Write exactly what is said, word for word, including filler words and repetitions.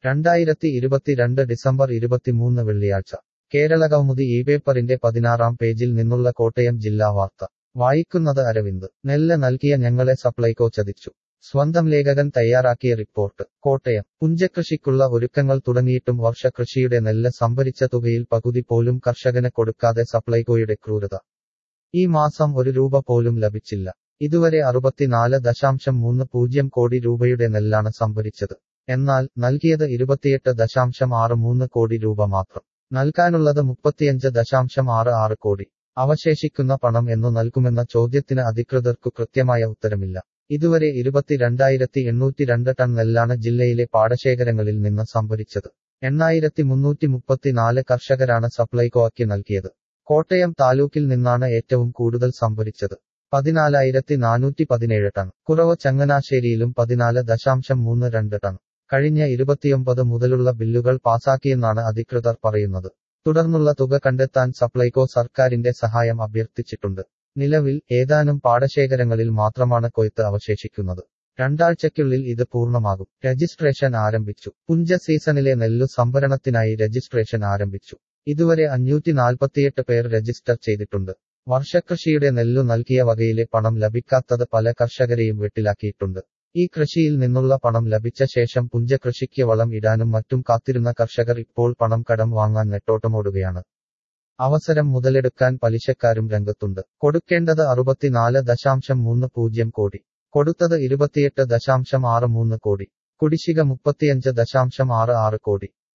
രണ്ടായിരത്തി ഇരുപത്തിരണ്ട് ഡിസംബർ ഇരുപത്തിമൂന്ന് വെള്ളിയാഴ്ച കേരളകൗമുദി ഈ പേപ്പറിന്റെ പതിനാറാം പേജിൽ നിന്നുള്ള കോട്ടയം ജില്ലാ വാർത്ത വായിക്കുന്നത് അരവിന്ദ്. നെല്ല് നൽകിയ ഞങ്ങളെ സപ്ലൈകോ ചതിച്ചു. സ്വന്തം ലേഖകൻ തയ്യാറാക്കിയ റിപ്പോർട്ട്. കോട്ടയം. പുഞ്ചകൃഷിക്കുള്ള ഒരുക്കങ്ങൾ തുടങ്ങിയിട്ടും വർഷകൃഷിയുടെ നെല്ല് സംഭരിച്ച തുകയിൽ പകുതി പോലും കർഷകന് കൊടുക്കാതെ സപ്ലൈകോയുടെ ക്രൂരത. ഈ മാസം ഒരു രൂപ പോലും ലഭിച്ചില്ല. ഇതുവരെ അറുപത്തിനാല് ദശാംശം മൂന്ന് പൂജ്യം കോടി രൂപയുടെ നെല്ലാണ് സംഭരിച്ചത്. എന്നാൽ നൽകിയത് ഇരുപത്തിയെട്ട് ദശാംശം ആറ് മൂന്ന് കോടി രൂപ മാത്രം. നൽകാനുള്ളത് മുപ്പത്തിയഞ്ച് ദശാംശം ആറ് ആറ് കോടി. അവശേഷിക്കുന്ന പണം എന്നു നൽകുമെന്ന ചോദ്യത്തിന് അധികൃതർക്കു കൃത്യമായ ഉത്തരമില്ല. ഇതുവരെ ഇരുപത്തിരണ്ടായിരത്തി എണ്ണൂറ്റി രണ്ട് ടൺ നെല്ലാണ് ജില്ലയിലെ പാടശേഖരങ്ങളിൽ നിന്ന് സംഭരിച്ചത്. എണ്ണായിരത്തി മുന്നൂറ്റി മുപ്പത്തിനാല് കർഷകരാണ് സപ്ലൈകോയ്ക്ക് നൽകിയത്. കോട്ടയം താലൂക്കിൽ നിന്നാണ് ഏറ്റവും കൂടുതൽ സംഭരിച്ചത്. പതിനാലായിരത്തി നാനൂറ്റി പതിനേഴ് ടൺ. കുറവ് ചങ്ങനാശ്ശേരിയിലും പതിനാല് ദശാംശം മൂന്ന് രണ്ട് ടൺ. കഴിഞ്ഞ ഇരുപത്തിയൊമ്പത് മുതലുള്ള ബില്ലുകൾ പാസാക്കിയെന്നാണ് അധികൃതർ പറയുന്നത്. തുടർന്നുള്ള തുക കണ്ടെത്താൻ സപ്ലൈകോ സർക്കാരിന്റെ സഹായം അഭ്യർത്ഥിച്ചിട്ടുണ്ട്. നിലവിൽ ഏതാനും പാടശേഖരങ്ങളിൽ മാത്രമാണ് കൊയ്ത്ത് അവശേഷിക്കുന്നത്. രണ്ടാഴ്ചയ്ക്കുള്ളിൽ ഇത് പൂർണ്ണമാകും. രജിസ്ട്രേഷൻ ആരംഭിച്ചു. പുഞ്ച സീസണിലെ നെല്ലു സംഭരണത്തിനായി രജിസ്ട്രേഷൻ ആരംഭിച്ചു. ഇതുവരെ അഞ്ഞൂറ്റി നാൽപ്പത്തിയെട്ട് പേർ രജിസ്റ്റർ ചെയ്തിട്ടുണ്ട്. വർഷകൃഷിയുടെ നെല്ലു നൽകിയ വകയിലെ പണം ലഭിക്കാത്തത് പല കർഷകരെയും വെട്ടിലാക്കിയിട്ടുണ്ട്. ഈ കൃഷിയിൽ നിന്നുള്ള പണം ലഭിച്ച ശേഷം പുഞ്ചകൃഷിക്ക് വളം ഇടാനും മറ്റും കാത്തിരുന്ന കർഷകർ ഇപ്പോൾ പണം കടം വാങ്ങാൻ നെട്ടോട്ടമോടുകയാണ്. അവസരം മുതലെടുക്കാൻ പലിശക്കാരും രംഗത്തുണ്ട്. കൊടുക്കേണ്ടത് അറുപത്തിനാല് ദശാംശം മൂന്ന് പൂജ്യം കോടി. കൊടുത്തത് ഇരുപത്തിയെട്ട് ദശാംശം ആറ് മൂന്ന് കോടി. കുടിശ്ശിക മുപ്പത്തിയഞ്ച് ദശാംശം ആറ് ആറ് കോടി.